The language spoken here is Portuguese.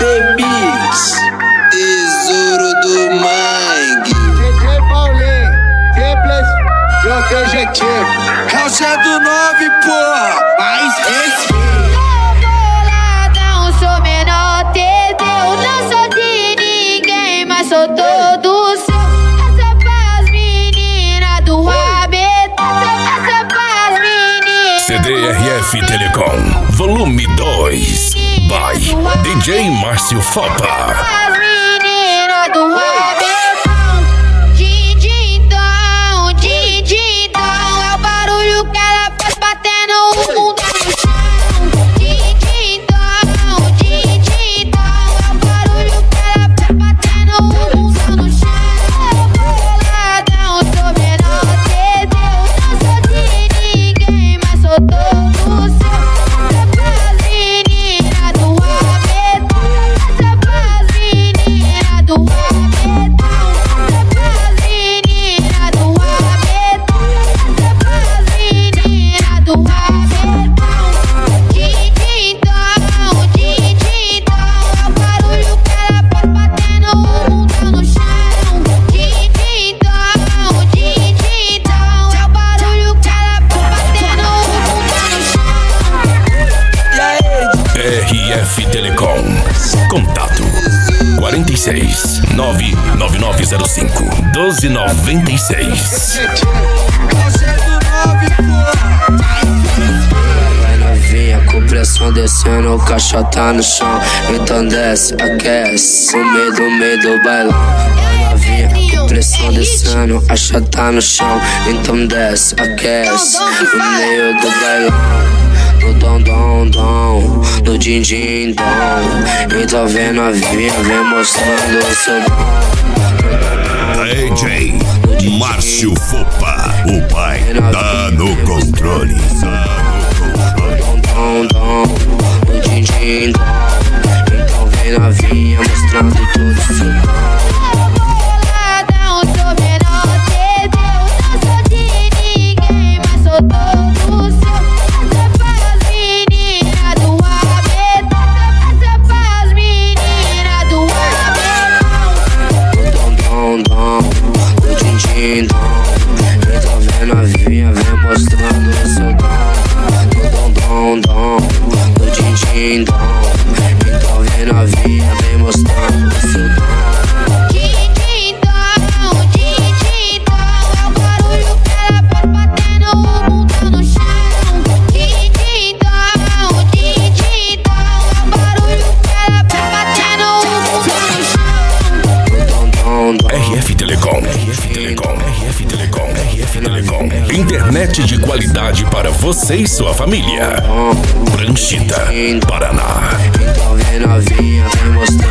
The Mix, Tesouro do Mangue. DJ Paulinho, simples e objetivo. Calça do 9, porra, mais esse. Sou menor, entendeu? Não sou de ninguém, mas sou todo seu. Essa paz, menina do rabetão. Essa paz, menina. CDRF Telecom, volume 2, by DJ Márcio Fopa. As meninas do rabetão. Dindindão, dindindão. É o barulho que ela faz batendo o mundo no chão. RF Telecom, contato 46 99905 1296. Vai novinha com pressão descendo, o caixa tá no chão. Então desce, aquece, no meio do bailão. Vai novinha com pressão descendo, a chata tá no chão. Então desce, aquece, no meio do bailão. No dom, no din-din-dom. Então vem novinha, vem mostrando o seu dom. DJ Márcio Fopa, o pai tá no controle. No din-din-dom. Então vem novinha, mostrando todo o seu dom. Então vem novinha, vem mostrando o seu dom. No din-din-dom. Então vem novinha, vem mostrando o seu dom. Din-din-dom, din-din-dom. É o barulho que ela faz batendo o mundo no chão. Din-din-dom, din-din-dom. É o barulho que ela faz batendo o mundo no chão. RF Telecom, RF Telecom, RF Telecom, RF Telecom. Internet de qualidade para você e sua família. Pranchita, Paraná. Então vem novinha, vem mostrar.